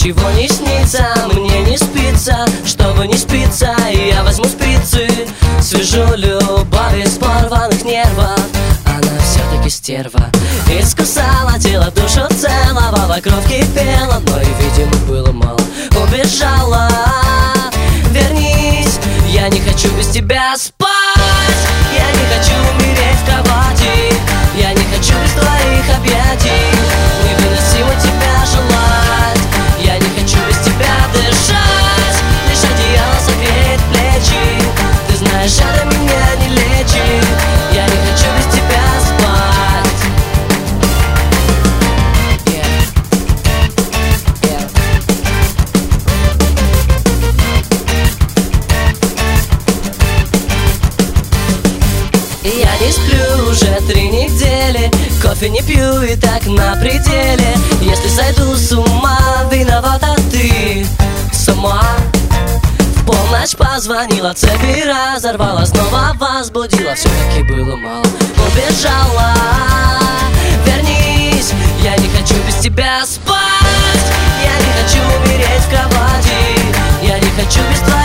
ничего не снится, мне не спится. Чтобы не спится, я возьму спицы, свяжу любовь из порванных нервов. Она все-таки стерва, искусала тело, душу целовала, кровь кипела, но и, видимо, было мало. Убежала, вернись, я не хочу без тебя спать. Я не хочу умереть в кровати, я не хочу без твоих объятий. Невыносимо тебя желать, я не хочу без тебя дышать. Лишь одеяло согреет плечи, ты знаешь, это меня не лечит. Я не хочу без тебя спать. Я не сплю уже 3 недели, кофе не пью и так на пределе. Если сойду с ума, виновата ты сама. В полночь позвонила, цепи разорвала, снова возбудила, все-таки было мало. Убежала, вернись, я не хочу без тебя спать. Я не хочу умереть в кровати, я не хочу без твоих